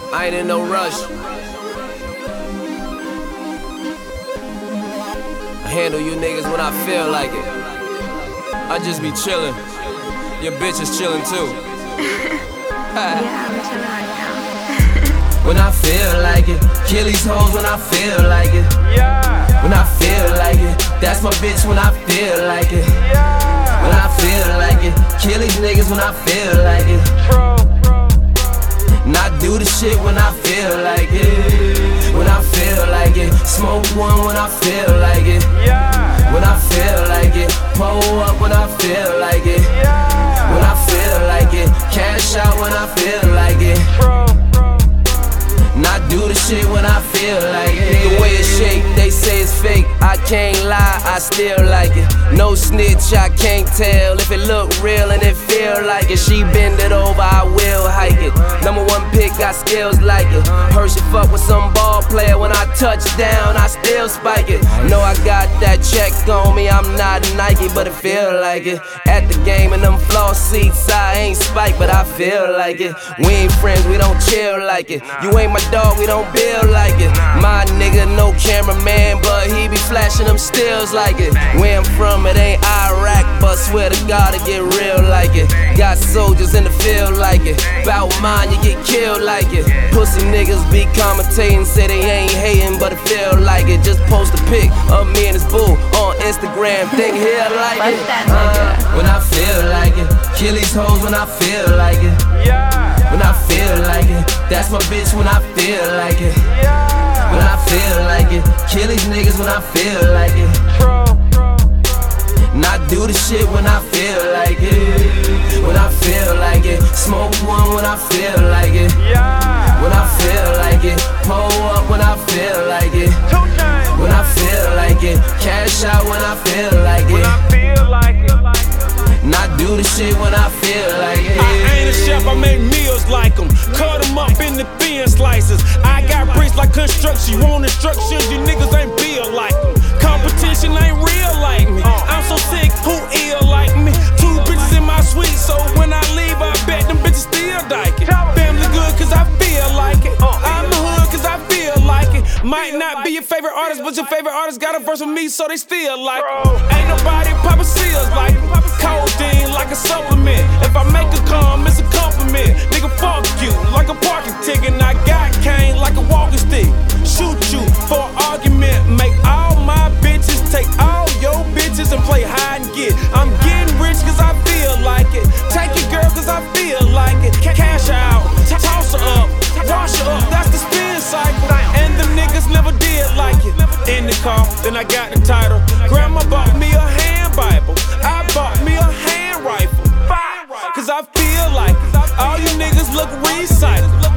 I ain't in no rush. I handle you niggas when I feel like it. I just be chillin'. Your bitch is chillin' too. Yeah, I'm chillin' right now. When I feel like it, kill these hoes when I feel like it. Yeah. When I feel like it, that's my bitch when I feel like it. Yeah. When I feel like it, kill these niggas when I feel like it. And I do the shit when I feel like it. When I feel like it, smoke one when I feel like it. Yeah. When I feel like it, pull up when I feel like it. Yeah. When I feel like it, cash out when I feel like it. And I do the shit when I feel like it. The way it's shaped, they say it's fake. I can't lie, I still like it. No snitch, I can't tell if it look real and it feel like it. She bend it over, I will hike it. #1 pick, got skills like it. Heard she fuck with some ball player. When I touch down, I still spike it. Know I got that check on me, I'm not Nike, but it feel like it. At the game in them floor seats, I ain't spike, but I feel like it. We ain't friends, we don't chill like it. You ain't my dog, we don't build like it. My nigga, no cameraman, but he be flashing them stills like it. Where I'm from, it ain't Iraq, but swear to God, it get real like it. Got soldiers in the field like it. Bout mine, you get killed like it. Pussy niggas be commentating, say they ain't hating, but it feel like it. Just post a pic of me and his boo on Instagram, think he'll like it. When I feel like it, kill these hoes when I feel like it. Yeah. When I feel like it, that's my bitch when I feel like it. Yeah. When I feel like it, kill these niggas when I feel like it. And I do the shit when I feel like it. When I feel like it, smoke one when I feel like it. Yeah. When I feel like it, pull up when I feel like it. When I feel like it, cash out when I feel like it. When I feel like it. And I do the shit when I feel like it. I ain't a chef, I make meals like them. Cut them up in the thin slices. I got bricks like construction. You want instructions, you niggas ain't built like them. Competition ain't real like me. I'm so sick, who ill like me? 2 bitches in my suite, so when I leave, I bet them bitches still dyke it. Family good, cause I feel like it. I'm the hood, cause I feel like it. Might not be your favorite artist, but your favorite artist got a verse with me, so they still like it. Ain't nobody poppin' seals like it. Codeine like a supplement. If I make a come, it's a compliment. Nigga, fuck you like a parking ticket. And I got cane like a walking stick. Shoot you for an argument. Make all my bitches take all your bitches and play hide and get. I'm getting rich cause I feel like it. Take your girl cause I feel like it. Cash out, toss her up, wash her up. That's the spin cycle. And the niggas never did like it. In the car, then I got the title. Grandma bought me a hand Bible. I bought me a hand rifle. Cause I feel like it. All you niggas look recycled.